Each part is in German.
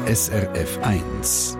SRF 1.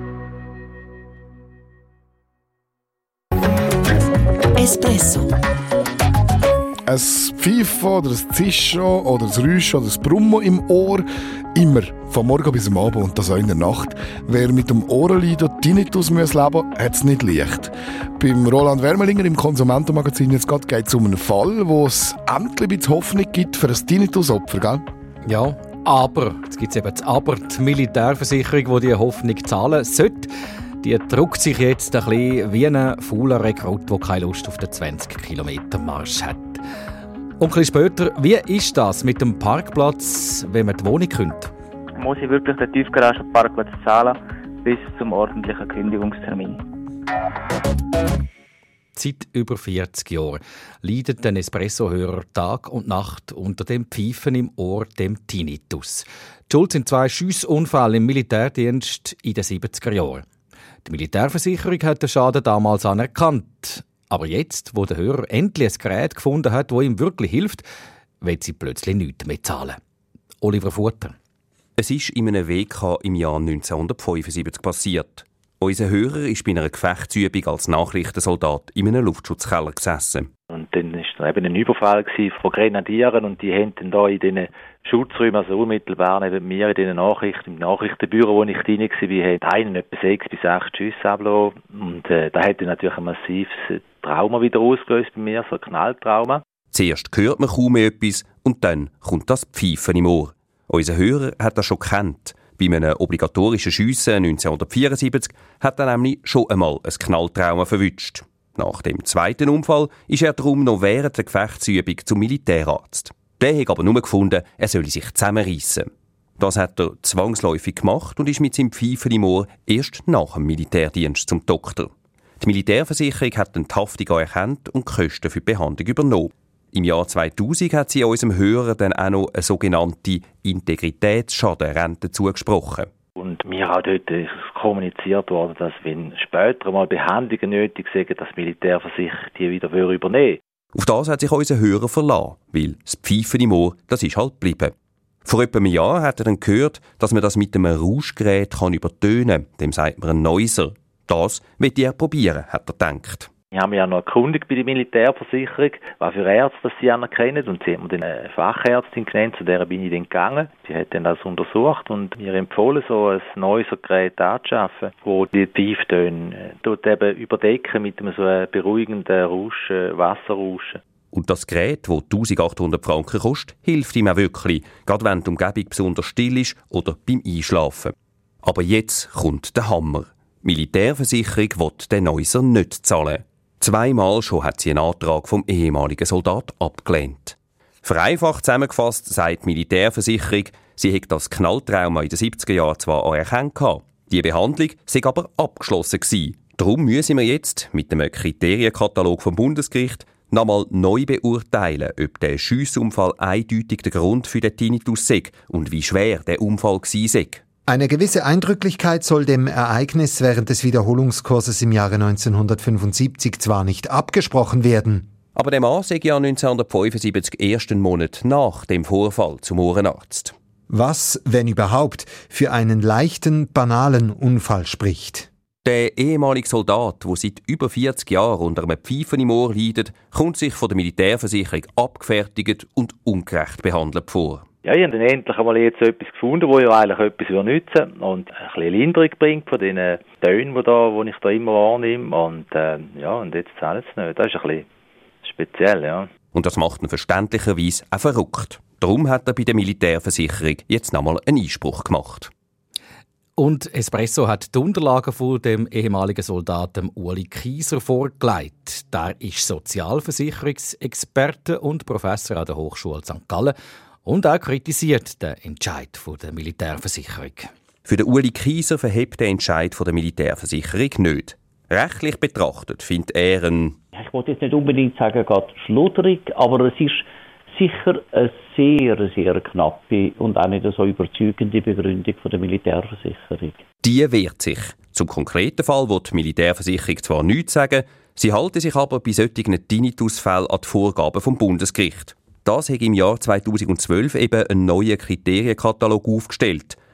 Espresso. Ein Pfeifen oder ein Zischen oder ein Räuschen oder ein Brummen im Ohr. Immer, von morgen bis am Abend und das auch in der Nacht. Wer mit dem Ohrenleiden Tinnitus leben muss, hat es nicht leicht. Beim Roland Wermelinger im Konsumentenmagazin jetzt geht es um einen Fall, wo es endlich ein bisschen Hoffnung gibt für ein Tinnitus-Opfer, gell? Ja, aber, jetzt gibt es eben das Aber, die Militärversicherung, die Hoffnung zahlen sollte, die druckt sich jetzt ein bisschen wie ein fauler Rekrut, der keine Lust auf den 20-Kilometer-Marsch hat. Und ein bisschen später, wie ist das mit dem Parkplatz, wenn man die Wohnung kündigt? Muss ich wirklich den Tiefgaragenparkplatz zahlen bis zum ordentlichen Kündigungstermin? Seit über 40 Jahren leidet der Espresso-Hörer Tag und Nacht unter dem Pfeifen im Ohr, dem Tinnitus. Die Schuld sind 2 Schiessunfälle im Militärdienst in den 70er Jahren. Die Militärversicherung hat den Schaden damals anerkannt. Aber jetzt, wo der Hörer endlich ein Gerät gefunden hat, das ihm wirklich hilft, will sie plötzlich nichts mehr zahlen. Oliver Futter. Es ist in einem WK im Jahr 1975 passiert. Unser Hörer ist bei einer Gefechtsübung als Nachrichtensoldat in einem Luftschutzkeller gesessen. Und dann war da eben ein Überfall von Grenadieren und die haben dann da in diesen Schutzräumen, also unmittelbar neben mir in diesen Nachrichten, im Nachrichtenbüro, wo ich drin war, hat einen etwa 6 bis 8 Schüsse abgelassen. Und da hat dann natürlich ein massives Trauma wieder ausgelöst bei mir, so ein Knalltrauma. Zuerst hört man kaum etwas und dann kommt das Pfeifen im Ohr. Unser Hörer hat das schon gekannt. Bei einem obligatorischen Schiessen 1974 hat er nämlich schon einmal ein Knalltrauma verwünscht. Nach dem zweiten Unfall ist er darum noch während der Gefechtsübung zum Militärarzt. Der hat aber nur gefunden, er solle sich zusammenreissen. Das hat er zwangsläufig gemacht und ist mit seinem Pfeifen im Ohr erst nach dem Militärdienst zum Doktor. Die Militärversicherung hat dann die Haftung erkannt und die Kosten für die Behandlung übernommen. Im Jahr 2000 hat sie unserem Hörer dann auch noch eine sogenannte Integritätsschadenrente zugesprochen. Und mir auch dort ist kommuniziert worden, dass wenn später mal Behandlungen nötig sind, dass die Militärversicherung die wieder übernehmen würde. Auf das hat sich unser Hörer verlassen, weil das Pfeifen im Ohr, das ist halt geblieben. Vor etwa einem Jahr hat er dann gehört, dass man das mit einem Rauschgerät übertönen kann. Dem sagt man einen Noiser. Das möchte er probieren, hat er gedacht. Ich habe mich ja noch erkundigt bei der Militärversicherung, was für Ärzte sie anerkennen. Und sie hat mir dann eine Fachärztin genannt, zu der bin ich dann gegangen. Die hat dann das untersucht und mir empfohlen, so ein neues Gerät anzuschaffen, wo die Pfeiftöne dort eben überdecken mit einem so einem beruhigenden Rausch, Wasserrauschen. Und das Gerät, das 1800 Franken kostet, hilft ihm auch wirklich, gerade wenn die Umgebung besonders still ist oder beim Einschlafen. Aber jetzt kommt der Hammer. Die Militärversicherung will den Neuser nicht zahlen. 2-mal schon hat sie einen Antrag vom ehemaligen Soldat abgelehnt. Vereinfacht zusammengefasst sagt die Militärversicherung, sie hätte das Knalltrauma in den 70er Jahren zwar anerkannt. Die Behandlung sei aber abgeschlossen gewesen. Darum müssen wir jetzt mit dem Kriterienkatalog vom Bundesgericht nochmal neu beurteilen, ob der Schiessunfall eindeutig der Grund für den Tinnitus sei und wie schwer der Unfall gewesen sei. Eine gewisse Eindrücklichkeit soll dem Ereignis während des Wiederholungskurses im Jahre 1975 zwar nicht abgesprochen werden. Aber der Mann sei ja 1975 erst einen Monat nach dem Vorfall zum Ohrenarzt. Was, wenn überhaupt, für einen leichten, banalen Unfall spricht. Der ehemalige Soldat, der seit über 40 Jahren unter einem Pfeifen im Ohr leidet, kommt sich von der Militärversicherung abgefertigt und ungerecht behandelt vor. Ja, ich habe dann endlich einmal jetzt etwas gefunden, das ja eigentlich etwas nützen und ein bisschen Linderung bringt von den Tönen, die ich da immer wahrnehme. Und und jetzt zahlen sie nicht. Das ist ein bisschen speziell, ja. Und das macht ihn verständlicherweise auch verrückt. Darum hat er bei der Militärversicherung jetzt nochmal einen Einspruch gemacht. Und Espresso hat die Unterlagen von dem ehemaligen Soldaten Uli Kieser vorgelegt. Der ist Sozialversicherungsexperte und Professor an der Hochschule St. Gallen und auch kritisiert den Entscheid der Militärversicherung. Für den Uli Kieser verhebt der Entscheid der Militärversicherung nicht. Rechtlich betrachtet findet er ich wollte jetzt nicht unbedingt sagen, gerade schludrig, aber es ist sicher eine sehr, sehr knappe und auch nicht so überzeugende Begründung von der Militärversicherung. Die wehrt sich. Zum konkreten Fall will die Militärversicherung zwar nichts sagen, sie halten sich aber bei solchen Tinnitusfällen an die Vorgaben vom Bundesgericht. Das hat im Jahr 2012 eben einen neuen Kriterienkatalog aufgestellt,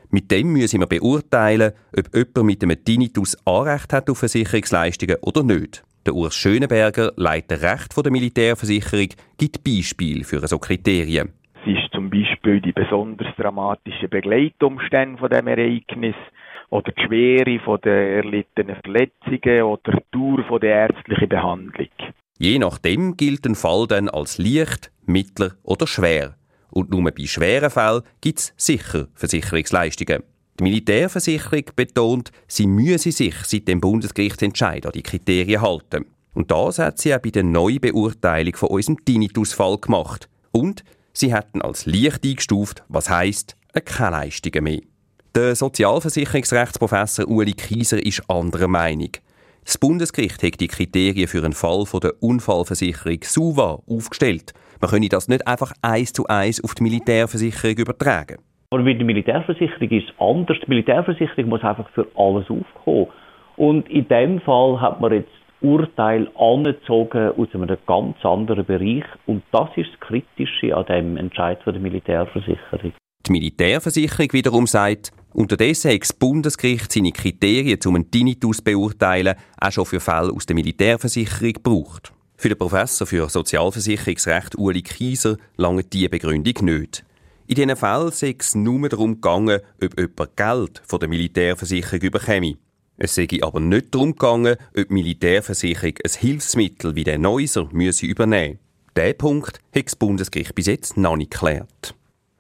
Mit dem müssen wir beurteilen, ob jemand mit einem Tinnitus Anrecht hat auf Versicherungsleistungen oder nicht. Der Urs Schönenberger, Leiter Recht der Militärversicherung, gibt Beispiele für so Kriterien. Es ist zum Beispiel die besonders dramatischen Begleitumstände von dem Ereignis oder die Schwere der erlittenen Verletzungen oder die Dauer der ärztlichen Behandlung. Je nachdem gilt ein Fall dann als leicht, mittler oder schwer. Und nur bei schweren Fällen gibt es sicher Versicherungsleistungen. Die Militärversicherung betont, sie müsse sich seit dem Bundesgerichtsentscheid an die Kriterien halten. Und das hat sie auch bei der Neubeurteilung von unserem Tinnitus-Fall gemacht. Und sie hätten als leicht eingestuft, was heisst, keine Leistungen mehr. Der Sozialversicherungsrechtsprofessor Ueli Kieser ist anderer Meinung. Das Bundesgericht hat die Kriterien für einen Fall von der Unfallversicherung SUVA aufgestellt. Man könne das nicht einfach 1:1 auf die Militärversicherung übertragen. Aber bei der Militärversicherung ist es anders. Die Militärversicherung muss einfach für alles aufkommen. Und in diesem Fall hat man jetzt Urteil angezogen aus einem ganz anderen Bereich. Und das ist das Kritische an dem Entscheid der Militärversicherung. Die Militärversicherung wiederum sagt, unterdessen hat das Bundesgericht seine Kriterien, um einen Tinnitus zu beurteilen, auch schon für Fälle aus der Militärversicherung gebraucht. Für den Professor für Sozialversicherungsrecht Ueli Kieser langt diese Begründung nicht. In diesen Fällen sei es nur darum gegangen, ob jemand Geld von der Militärversicherung bekäme. Es sei aber nicht darum gegangen, ob die Militärversicherung ein Hilfsmittel wie den Neuser übernehmen müsse. Diesen Punkt hat das Bundesgericht bis jetzt noch nicht geklärt.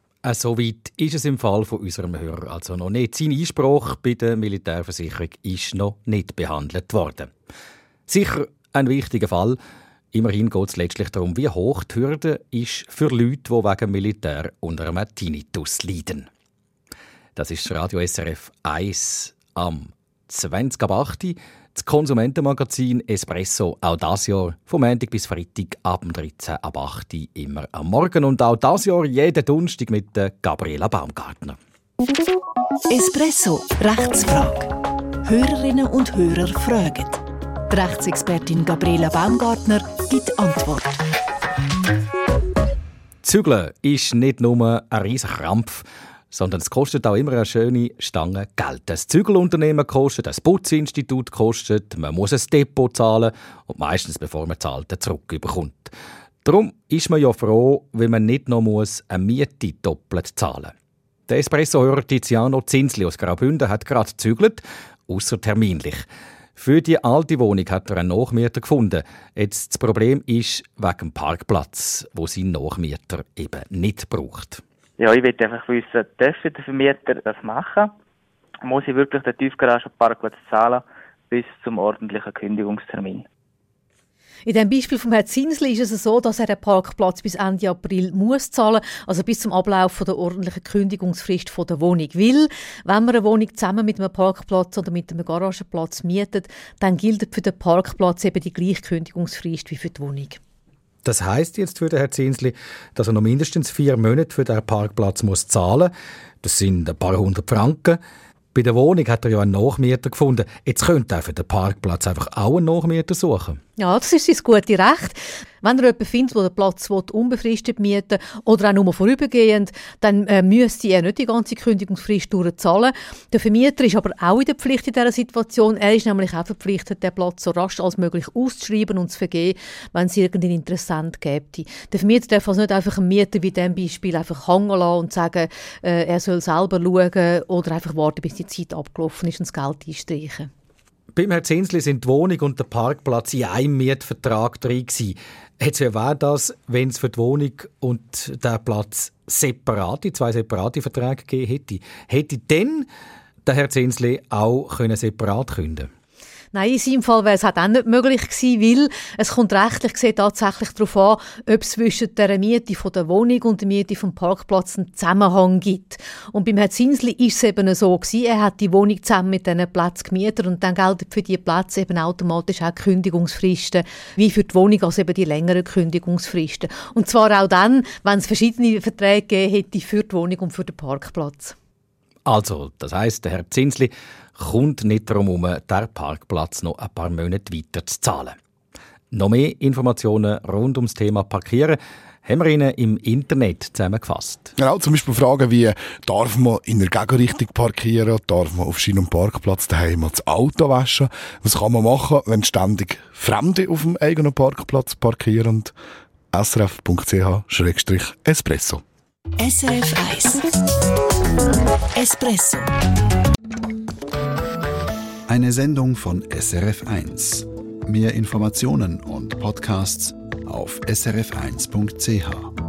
Soweit ist es im Fall von unserem Hörer also noch nicht. Sein Einspruch bei der Militärversicherung ist noch nicht behandelt worden. Sicher ein wichtiger Fall. Immerhin geht es letztlich darum, wie hoch die Hürde ist für Leute, die wegen Militär unter einem Tinnitus leiden. Das ist Radio SRF 1 am 20.08. Das Konsumentenmagazin Espresso, auch dieses Jahr vom Montag bis Freitag ab 13.08 immer am Morgen. Und auch dieses Jahr jeden Donnerstag mit Gabriela Baumgartner. Espresso, Rechtsfrage. Hörerinnen und Hörer fragen. Die Rechtsexpertin Gabriela Baumgartner gibt Antwort. Zügeln ist nicht nur ein riesiger Krampf, sondern es kostet auch immer eine schöne Stange Geld. Das Zügelunternehmen kostet, das Putzinstitut kostet, man muss ein Depot zahlen und meistens, bevor man zahlt, zurückbekommt. Darum ist man ja froh, wenn man nicht noch eine Miete doppelt zahlen muss. Der Espresso-Hörer Tiziano Zinsli aus Graubünden hat gerade gezügelt, ausser terminlich. Für die alte Wohnung hat er einen Nachmieter gefunden. Jetzt das Problem ist wegen dem Parkplatz, wo sein Nachmieter eben nicht braucht. Ja, ich möchte einfach wissen, darf der Vermieter das machen? Muss ich wirklich den Tiefgaragenparkplatz zahlen bis zum ordentlichen Kündigungstermin? In dem Beispiel von Herrn Zinsli ist es so, dass er den Parkplatz bis Ende April muss zahlen, also bis zum Ablauf der ordentlichen Kündigungsfrist der Wohnung. Weil, wenn man eine Wohnung zusammen mit einem Parkplatz oder mit einem Garagenplatz mietet, dann gilt für den Parkplatz eben die gleiche Kündigungsfrist wie für die Wohnung. Das heisst jetzt für den Herrn Zinsli, dass er noch mindestens 4 Monate für den Parkplatz muss zahlen muss. Das sind ein paar 100 Franken. Bei der Wohnung hat er ja einen Nachmieter gefunden. Jetzt könnte er für den Parkplatz einfach auch einen Nachmieter suchen. Ja, das ist sein gutes Recht. Wenn er jemanden findet, der den Platz unbefristet mieten will oder auch nur vorübergehend, dann müsste er nicht die ganze Kündigungsfrist durchzahlen. Der Vermieter ist aber auch in der Pflicht in dieser Situation. Er ist nämlich auch verpflichtet, den Platz so rasch als möglich auszuschreiben und zu vergeben, wenn es irgendeinen Interessent gäbe. Der Vermieter darf also nicht einfach einen Mieter wie in diesem Beispiel einfach hängen lassen und sagen, er soll selber schauen oder einfach warten, bis die Zeit abgelaufen ist und das Geld einstreichen. Beim Herrn Zinsli sind die Wohnung und der Parkplatz in einem Mietvertrag drin gewesen. Jetzt wäre das, wenn es für die Wohnung und den Platz zwei separate Verträge gegeben hätte. Hätte dann der Herr Zinsli auch separat kündigen können? Nein, in seinem Fall wäre es auch nicht möglich gewesen, weil es kommt rechtlich gesehen tatsächlich darauf an, ob es zwischen der Miete von der Wohnung und der Miete vom Parkplatz einen Zusammenhang gibt. Und beim Herrn Zinsli ist es eben so gewesen, er hat die Wohnung zusammen mit diesen Plätzen gemietet und dann gelten für diese Plätze eben automatisch auch Kündigungsfristen, wie für die Wohnung, also eben die längeren Kündigungsfristen. Und zwar auch dann, wenn es verschiedene Verträge gegeben hätte für die Wohnung und für den Parkplatz. Also, das heisst, der Herr Zinsli kommt nicht darum herum, den Parkplatz noch ein paar Monate weiter zu zahlen. Noch mehr Informationen rund ums Thema Parkieren haben wir Ihnen im Internet zusammengefasst. Genau, zum Beispiel Fragen wie, darf man in der Gegenrichtung parkieren, darf man auf Schien- und Parkplatz daheim das Auto waschen, was kann man machen, wenn ständig Fremde auf dem eigenen Parkplatz parkieren? srf.ch/espresso. SRF 1 Espresso. Eine Sendung von SRF 1. Mehr Informationen und Podcasts auf srf1.ch.